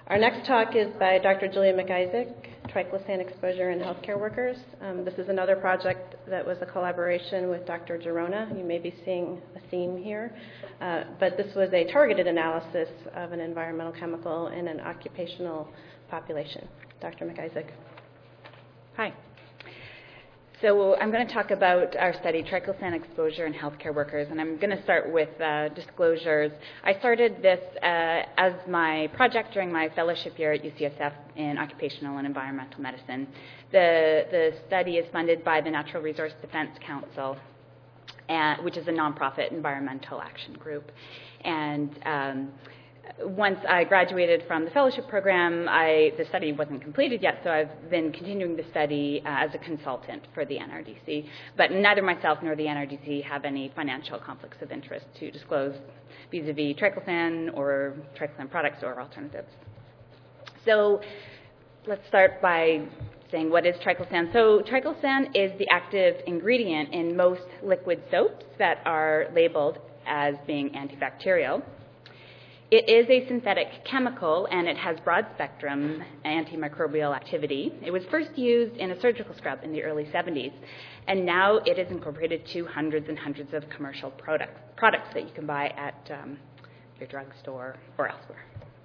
Our next talk is by Dr. Julia McIsaac, triclosan exposure in healthcare workers. This is another project that was a collaboration with Dr. Girona. You may be seeing a theme here, but this was a targeted analysis of an environmental chemical in an occupational population. Dr. McIsaac. Hi. So I'm going to talk about our study, triclosan exposure in healthcare workers, and I'm going to start with disclosures. I started this as my project during my fellowship year at UCSF in occupational and environmental medicine. The study is funded by the Natural Resource Defense Council, which is a nonprofit environmental action group. And once I graduated from the fellowship program, the study wasn't completed yet, so I've been continuing the study as a consultant for the NRDC. But neither myself nor the NRDC have any financial conflicts of interest to disclose vis-a-vis triclosan or triclosan products or alternatives. So let's start by saying what is triclosan. So triclosan is the active ingredient in most liquid soaps that are labeled as being antibacterial. It is a synthetic chemical, and it has broad-spectrum antimicrobial activity. It was first used in a surgical scrub in the early 70s, and now it is incorporated to hundreds and hundreds of commercial products that you can buy at your drugstore or elsewhere.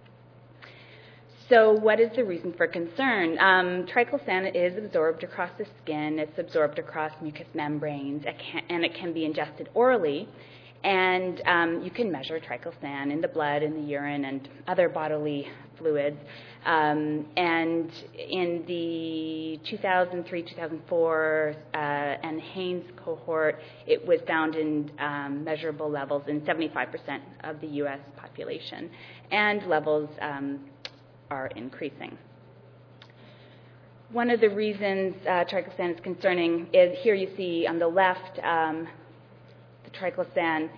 So what is the reason for concern? Triclosan is absorbed across the skin. It's absorbed across mucous membranes, and it can be ingested orally. And you can measure triclosan in the blood, in the urine, and other bodily fluids. And in the 2003-2004 NHANES cohort, it was found in measurable levels in 75% of the U.S. population. And levels are increasing. One of the reasons triclosan is concerning is here you see on the left triclosan,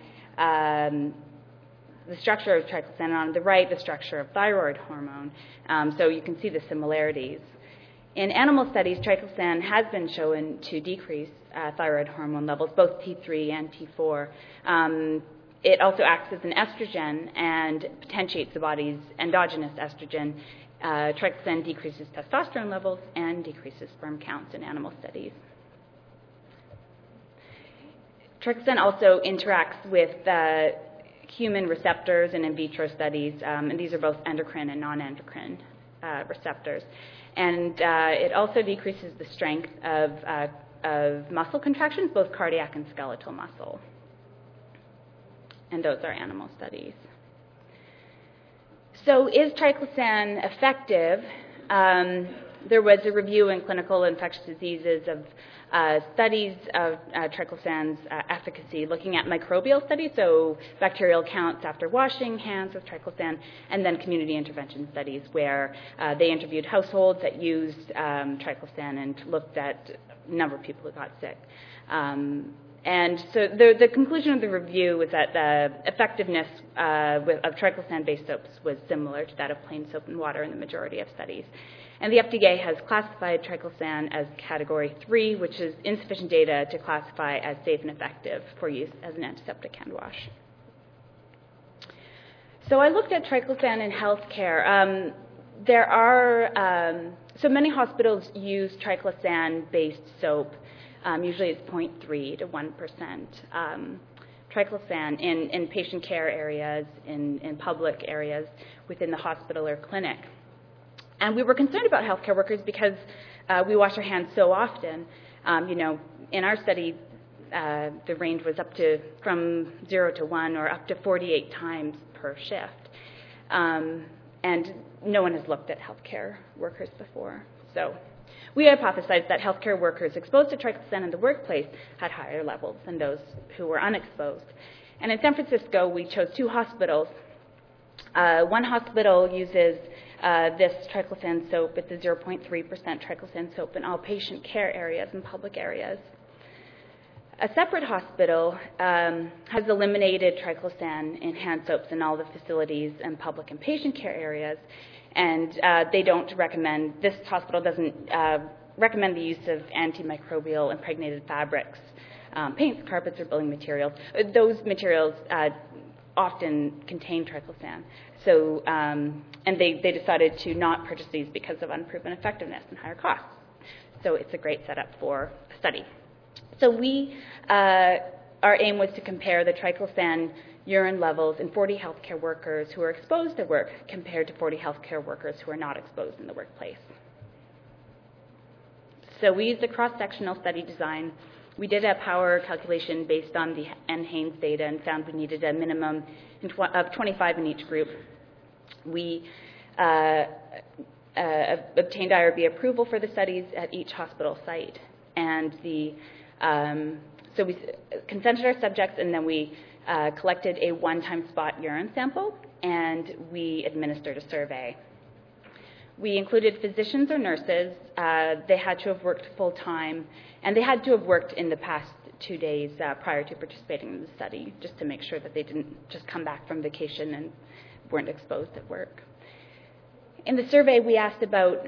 the structure of triclosan, and on the right, the structure of thyroid hormone. So you can see the similarities. In animal studies, triclosan has been shown to decrease thyroid hormone levels, both T3 and T4. It also acts as an estrogen and potentiates the body's endogenous estrogen. Triclosan decreases testosterone levels and decreases sperm counts in animal studies. Triclosan also interacts with human receptors in vitro studies, and these are both endocrine and non-endocrine receptors. And it also decreases the strength of muscle contractions, both cardiac and skeletal muscle. And those are animal studies. So is triclosan effective? There was a review in Clinical Infectious Diseases of studies of triclosan's efficacy, looking at microbial studies, so bacterial counts after washing hands with triclosan, and then community intervention studies where they interviewed households that used triclosan and looked at the number of people who got sick. And so the conclusion of the review was that the effectiveness of triclosan-based soaps was similar to that of plain soap and water in the majority of studies. And the FDA has classified triclosan as Category 3, which is insufficient data to classify as safe and effective for use as an antiseptic hand wash. So I looked at triclosan in healthcare. There are, so many hospitals use triclosan-based soap. Usually it's 0.3 to 1%. Triclosan in patient care areas, in public areas within the hospital or clinic. And we were concerned about healthcare workers because we wash our hands so often. In our study, the range was up to from 0 to 1 or up to 48 times per shift. And no one has looked at healthcare workers before. So we hypothesized that healthcare workers exposed to triclosan in the workplace had higher levels than those who were unexposed. And in San Francisco, we chose 2 hospitals. One hospital uses this triclosan soap. It's a 0.3% triclosan soap in all patient care areas and public areas. A separate hospital has eliminated triclosan in hand soaps in all the facilities and public and patient care areas, and they don't recommend, this hospital doesn't recommend the use of antimicrobial impregnated fabrics, paints, carpets, or building materials. Those materials often contain triclosan. So, and they decided to not purchase these because of unproven effectiveness and higher costs. So it's a great setup for a study. So our aim was to compare the triclosan urine levels in 40 healthcare workers who are exposed at work compared to 40 healthcare workers who are not exposed in the workplace. So we used a cross-sectional study design. We did a power calculation based on the NHANES data and found we needed a minimum of 25 in each group. We obtained IRB approval for the studies at each hospital site. And so we consented our subjects, and then we collected a one-time spot urine sample, and we administered a survey. We included physicians or nurses. They had to have worked full-time, and they had to have worked in the past 2 days prior to participating in the study, just to make sure that they didn't just come back from vacation and weren't exposed at work. In the survey, we asked about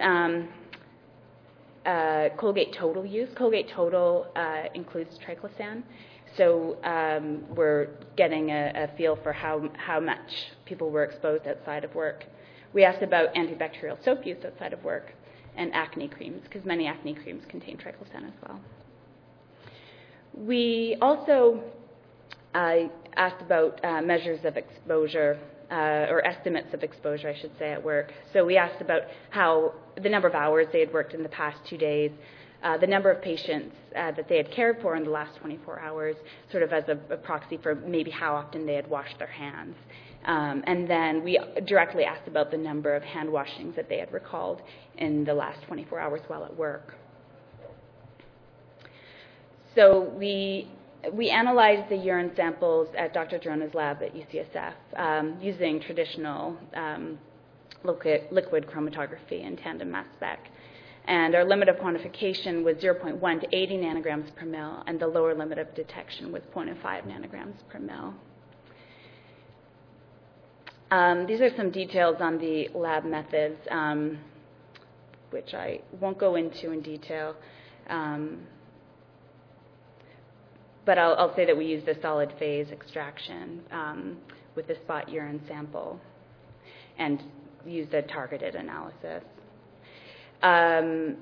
Colgate Total use. Colgate Total includes triclosan, so we're getting a feel for how much people were exposed outside of work. We asked about antibacterial soap use outside of work and acne creams, because many acne creams contain triclosan as well. We also asked about measures of exposure, or estimates of exposure, I should say, at work. So we asked about how the number of hours they had worked in the past 2 days, the number of patients that they had cared for in the last 24 hours, sort of as a proxy for maybe how often they had washed their hands. And then we directly asked about the number of hand washings that they had recalled in the last 24 hours while at work. So we analyzed the urine samples at Dr. Gerona's lab at UCSF using traditional liquid chromatography and tandem mass spec. And our limit of quantification was 0.1 to 80 nanograms per mil, and the lower limit of detection was 0.5 nanograms per mil. These are some details on the lab methods, which I won't go into in detail. But I'll say that we used a solid phase extraction with the spot urine sample and used a targeted analysis. And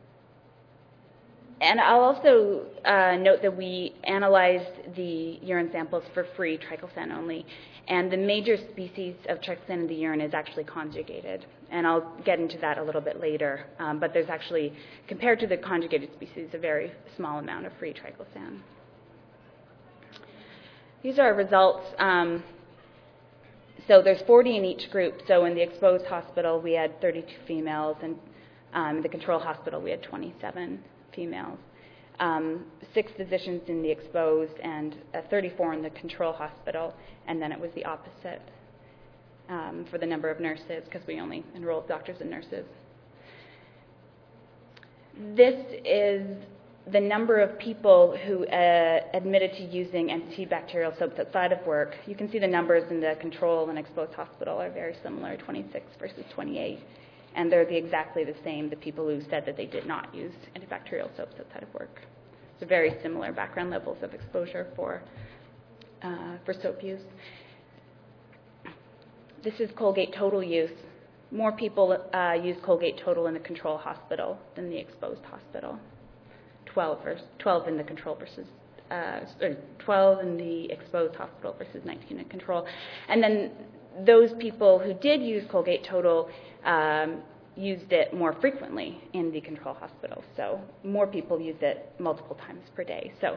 I'll also note that we analyzed the urine samples for free triclosan only, and the major species of triclosan in the urine is actually conjugated. And I'll get into that a little bit later, but there's actually, compared to the conjugated species, a very small amount of free triclosan. These are our results. So there's 40 in each group. So in the exposed hospital, we had 32 females, and in the control hospital, we had 27 females. 6 physicians in the exposed and 34 in the control hospital, and then it was the opposite for the number of nurses, because we only enrolled doctors and nurses. This is the number of people who admitted to using antibacterial soaps outside of work. You can see the numbers in the control and exposed hospital are very similar, 26 versus 28. And they're exactly the same, the people who said that they did not use antibacterial soaps outside of work. So very similar background levels of exposure for soap use. This is Colgate Total use. More people use Colgate Total in the control hospital than the exposed hospital. 12 in the control versus 12 in the exposed hospital versus 19 in control. And then those people who did use Colgate Total used it more frequently in the control hospital. So more people used it multiple times per day. So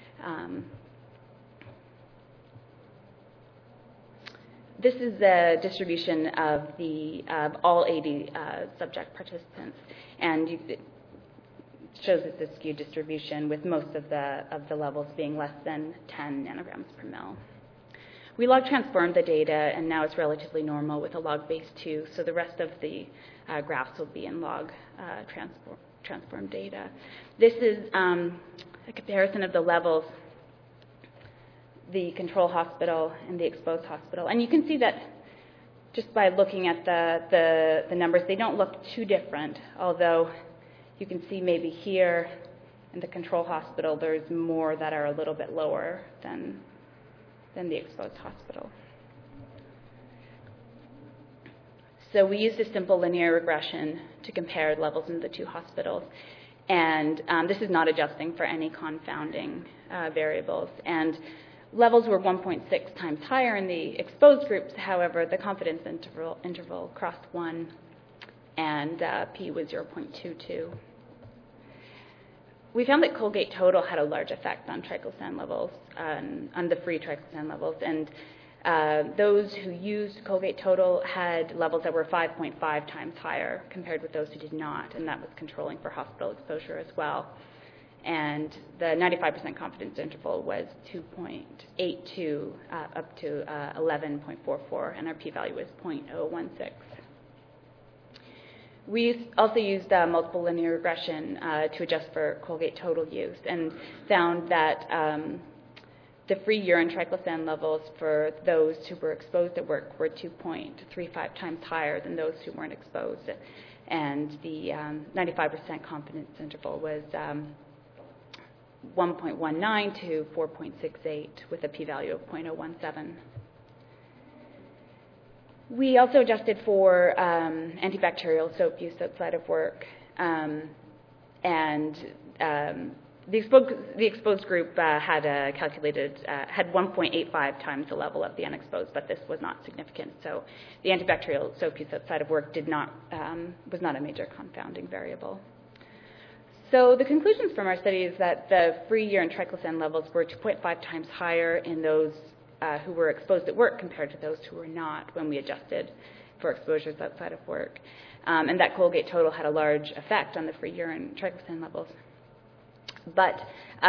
this is the distribution of all 80 subject participants, and it shows it's a skewed distribution, with most of the levels being less than 10 nanograms per mil. We log transformed the data, and now it's relatively normal with a log base 2, so the rest of the graphs will be in log transformed data. This is a comparison of the levels, the control hospital and the exposed hospital. And you can see that just by looking at the numbers, they don't look too different, although you can see maybe here in the control hospital there's more that are a little bit lower than the exposed hospital. So we used a simple linear regression to compare levels in the two hospitals. And this is not adjusting for any confounding variables. And levels were 1.6 times higher in the exposed groups. However, the confidence interval crossed 1, and p was 0.22. We found that Colgate Total had a large effect on triclosan levels, on the free triclosan levels, and those who used Colgate Total had levels that were 5.5 times higher compared with those who did not, and that was controlling for hospital exposure as well. And the 95% confidence interval was 2.82 up to 11.44, and our p-value was 0.016. We also used multiple linear regression to adjust for Colgate Total use, and found that the free urine triclosan levels for those who were exposed at work were 2.35 times higher than those who weren't exposed, and the 95% confidence interval was 1.19 to 4.68 with a p-value of 0.017. We also adjusted for antibacterial soap use outside of work, and the exposed group had 1.85 times the level of the unexposed, but this was not significant. So the antibacterial soap use outside of work was not a major confounding variable. So the conclusions from our study is that the free urine triclosan levels were 2.5 times higher in those who were exposed at work compared to those who were not when we adjusted for exposures outside of work, and that Colgate Total had a large effect on the free urine triclosan levels. But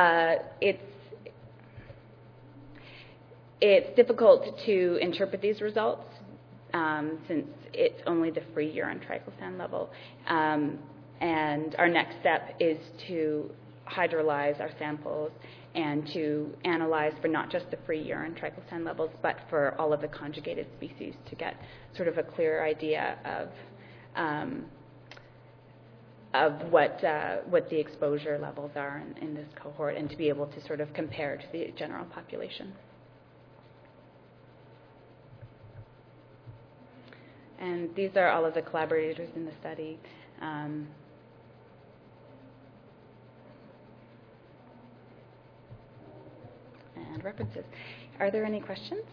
it's difficult to interpret these results since it's only the free urine triclosan level. And our next step is to hydrolyze our samples and to analyze for not just the free urine triclosan levels, but for all of the conjugated species to get sort of a clear idea of what the exposure levels are in this cohort, and to be able to sort of compare to the general population. And these are all of the collaborators in the study. And references. Are there any questions?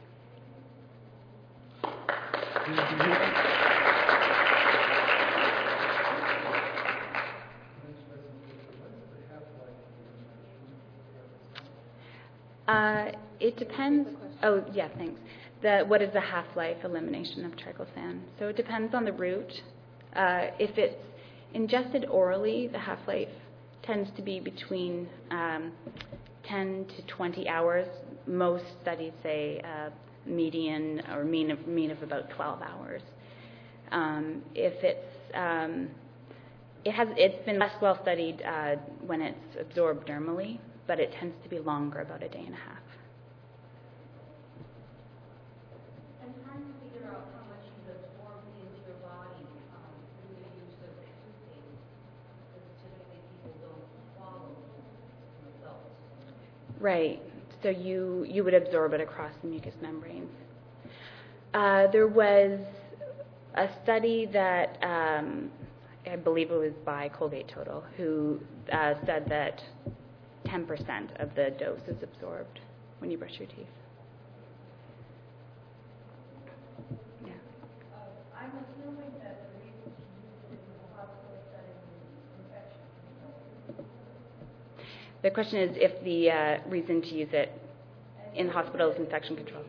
It depends. Oh, yeah, thanks. What is the half-life elimination of triclosan? So it depends on the route. If it's ingested orally, the half-life tends to be between 10 to 20 hours. Most studies say median or mean of about 12 hours. If it's been less well studied when it's absorbed dermally, but it tends to be longer, about a day and a half. And trying to figure out how much you've absorbed into your body through the use of toothpaste, because typically people don't swallow themselves. Right. So you would absorb it across the mucous membranes. There was a study that I believe it was by Colgate Total, who said that 10% of the dose is absorbed when you brush your teeth. Yeah. I'm assuming that the reason to use it in the hospital setting is infection control. The question is if the reason to use it in the hospital is infection control.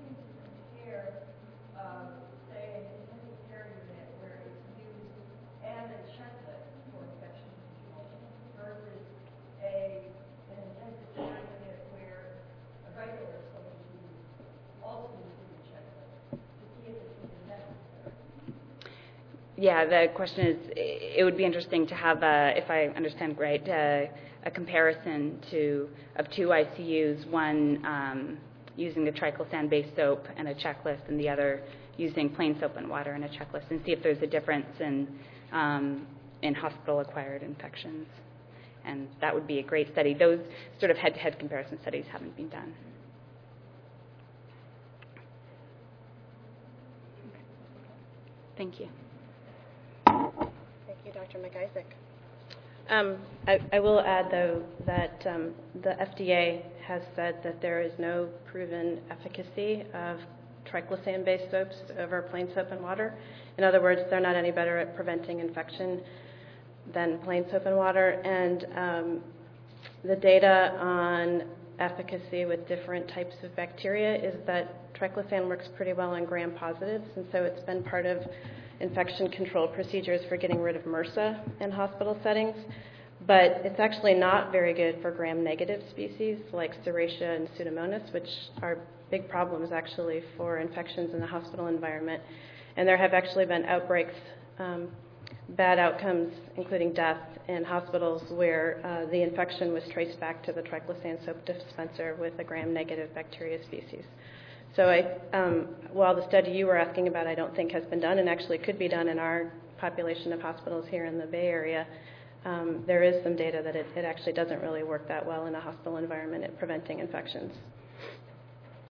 Yeah, the question is, it would be interesting to have, if I understand right, a comparison of two ICUs, one using the triclosan-based soap and a checklist, and the other using plain soap and water and a checklist, and see if there's a difference in hospital-acquired infections. And that would be a great study. Those sort of head-to-head comparison studies haven't been done. Thank you. Thank you, Dr. McIsaac. I will add, though, that the FDA has said that there is no proven efficacy of triclosan-based soaps over plain soap and water. In other words, they're not any better at preventing infection than plain soap and water. And the data on efficacy with different types of bacteria is that triclosan works pretty well on gram-positives, and so it's been part of infection control procedures for getting rid of MRSA in hospital settings. But it's actually not very good for gram-negative species like Serratia and Pseudomonas, which are big problems actually for infections in the hospital environment. And there have actually been outbreaks, bad outcomes, including death in hospitals where the infection was traced back to the triclosan soap dispenser with a gram-negative bacteria species. So while the study you were asking about I don't think has been done, and actually could be done in our population of hospitals here in the Bay Area, there is some data that it actually doesn't really work that well in a hospital environment at preventing infections.